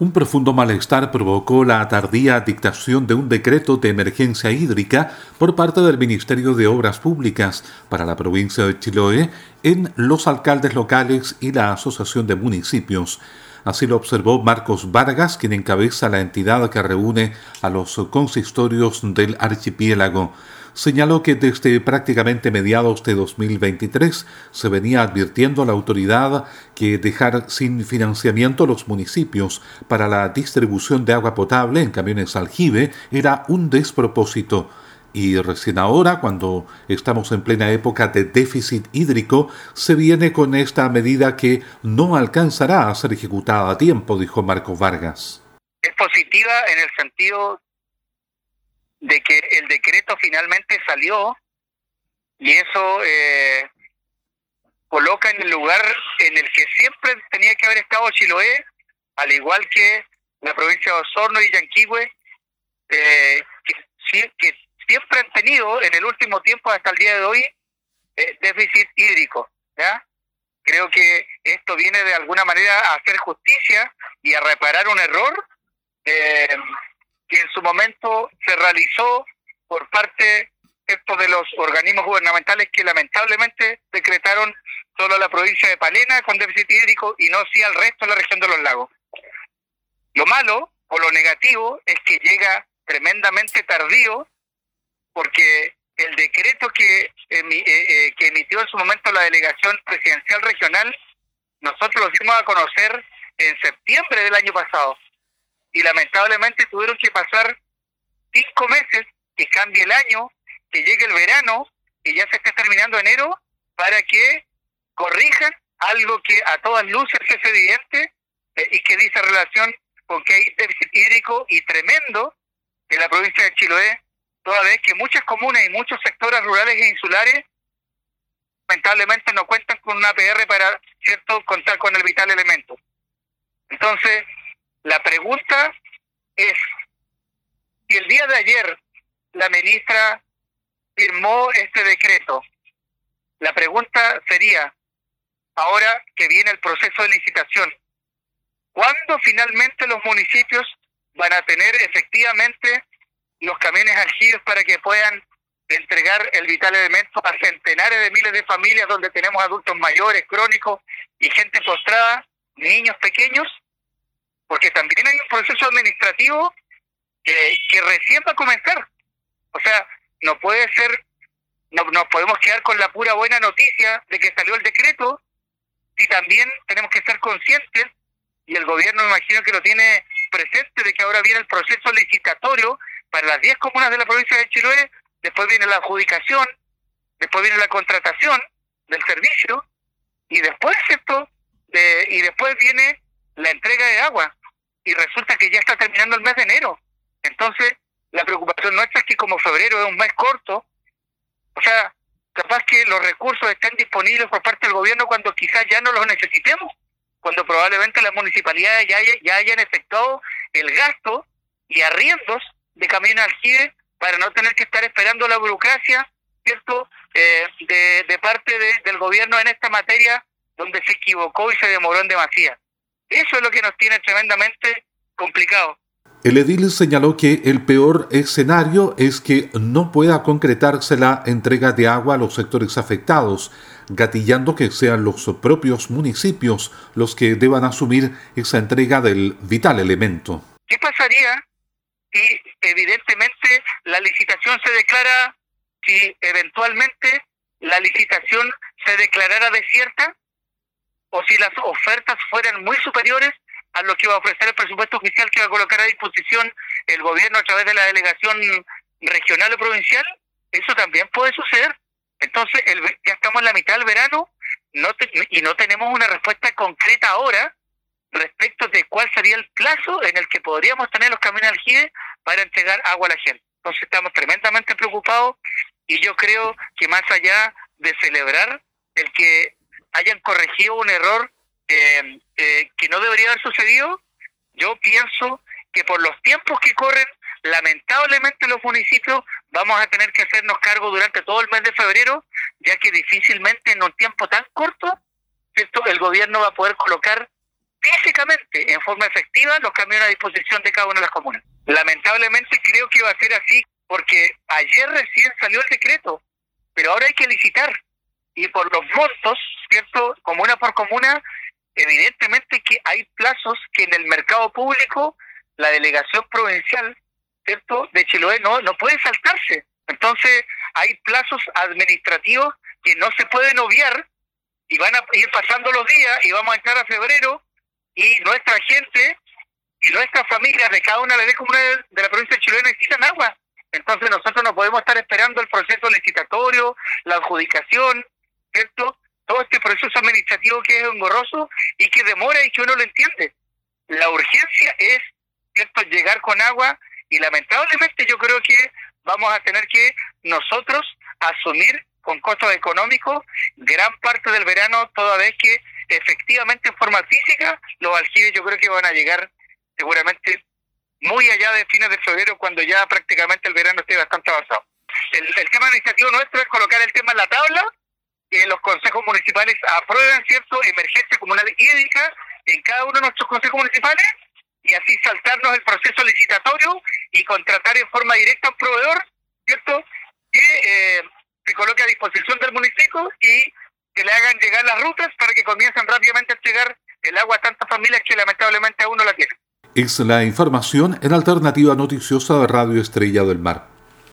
Un profundo malestar provocó la tardía dictación de un decreto de emergencia hídrica por parte del Ministerio de Obras Públicas para la provincia de Chiloé en los alcaldes locales y la Asociación de Municipios. Así lo observó Marcos Vargas, quien encabeza la entidad que reúne a los consistorios del archipiélago. Señaló que desde prácticamente mediados de 2023 se venía advirtiendo a la autoridad que dejar sin financiamiento los municipios para la distribución de agua potable en camiones aljibe era un despropósito. Y recién ahora, cuando estamos en plena época de déficit hídrico, se viene con esta medida que no alcanzará a ser ejecutada a tiempo, dijo Marcos Vargas. Es positiva en el sentido de que el decreto finalmente salió y eso coloca en el lugar en el que siempre tenía que haber estado Chiloé, al igual que la provincia de Osorno y Yanquihue, que siempre han tenido en el último tiempo hasta el día de hoy déficit hídrico, ¿ya? Creo que esto viene de alguna manera a hacer justicia y a reparar un error que en su momento se realizó por parte de los organismos gubernamentales que lamentablemente decretaron solo a la provincia de Palena con déficit hídrico y no sí al resto de la región de los lagos. Lo malo o lo negativo es que llega tremendamente tardío, porque el decreto que emitió en su momento la delegación presidencial regional, nosotros lo dimos a conocer en septiembre del año pasado. Y lamentablemente tuvieron que pasar 5 meses, que cambie el año, que llegue el verano, que ya se esté terminando enero, para que corrijan algo que a todas luces es evidente y que dice relación con que hay déficit hídrico y tremendo en la provincia de Chiloé, toda vez que muchas comunas y muchos sectores rurales e insulares lamentablemente no cuentan con una APR para, ¿cierto?, contar con el vital elemento. Entonces, la pregunta es, si el día de ayer la ministra firmó este decreto, la pregunta sería, ahora que viene el proceso de licitación, ¿cuándo finalmente los municipios van a tener efectivamente los camiones aljibes para que puedan entregar el vital elemento a centenares de miles de familias donde tenemos adultos mayores, crónicos y gente postrada, niños pequeños? Porque también hay un proceso administrativo que recién va a comenzar. O sea, no puede ser, no nos podemos quedar con la pura buena noticia de que salió el decreto, si también tenemos que ser conscientes, y el gobierno me imagino que lo tiene presente, de que ahora viene el proceso licitatorio para las 10 comunas de la provincia de Chiloé, después viene la adjudicación, después viene la contratación del servicio, y después, ¿cierto?, y después viene la entrega de agua. Y resulta que ya está terminando el mes de enero. Entonces, la preocupación nuestra es que como febrero es un mes corto, o sea, capaz que los recursos estén disponibles por parte del gobierno cuando quizás ya no los necesitemos, cuando probablemente las municipalidades ya hayan efectuado el gasto y arriendos de camiones aljibe para no tener que estar esperando la burocracia, ¿cierto?, de parte del gobierno en esta materia, donde se equivocó y se demoró en demasía. Eso es lo que nos tiene tremendamente complicado. El edil señaló que el peor escenario es que no pueda concretarse la entrega de agua a los sectores afectados, gatillando que sean los propios municipios los que deban asumir esa entrega del vital elemento. ¿Qué pasaría si evidentemente la licitación se declara, si eventualmente la licitación se declarara desierta, o si las ofertas fueran muy superiores a lo que va a ofrecer el presupuesto oficial que va a colocar a disposición el gobierno a través de la delegación regional o provincial? Eso también puede suceder. Entonces, ya estamos en la mitad del verano y no tenemos una respuesta concreta ahora respecto de cuál sería el plazo en el que podríamos tener los camiones aljibe para entregar agua a la gente. Entonces, estamos tremendamente preocupados y yo creo que más allá de celebrar el que hayan corregido un error que no debería haber sucedido, yo pienso que por los tiempos que corren, lamentablemente los municipios vamos a tener que hacernos cargo durante todo el mes de febrero, ya que difícilmente en un tiempo tan corto, ¿cierto?, el gobierno va a poder colocar físicamente, en forma efectiva, los camiones a disposición de cada una de las comunas. Lamentablemente creo que va a ser así porque ayer recién salió el decreto, pero ahora hay que licitar. Y por los montos, ¿cierto? Comuna por comuna, evidentemente que hay plazos que en el mercado público la delegación provincial, ¿cierto?, de Chiloé no puede saltarse. Entonces hay plazos administrativos que no se pueden obviar y van a ir pasando los días y vamos a entrar a febrero y nuestra gente y nuestras familias de cada una de las comunidades de la provincia de Chiloé necesitan agua. Entonces nosotros no podemos estar esperando el proceso licitatorio, la adjudicación, ¿cierto? Todo este proceso administrativo que es engorroso y que demora y que uno lo entiende. La urgencia es, ¿cierto?, llegar con agua y lamentablemente yo creo que vamos a tener que nosotros asumir con costos económicos gran parte del verano, toda vez que efectivamente en forma física los aljibes yo creo que van a llegar seguramente muy allá de fines de febrero, cuando ya prácticamente el verano esté bastante avanzado. El tema administrativo nuestro es colocar el tema en la tabla, que los consejos municipales aprueben, ¿cierto?, emergencia comunal hídrica en cada uno de nuestros consejos municipales, y así saltarnos el proceso licitatorio y contratar en forma directa a un proveedor, ¿cierto?, que se coloque a disposición del municipio y que le hagan llegar las rutas para que comiencen rápidamente a llegar el agua a tantas familias que lamentablemente aún no la tienen. Es la información en Alternativa Noticiosa de Radio Estrella del Mar.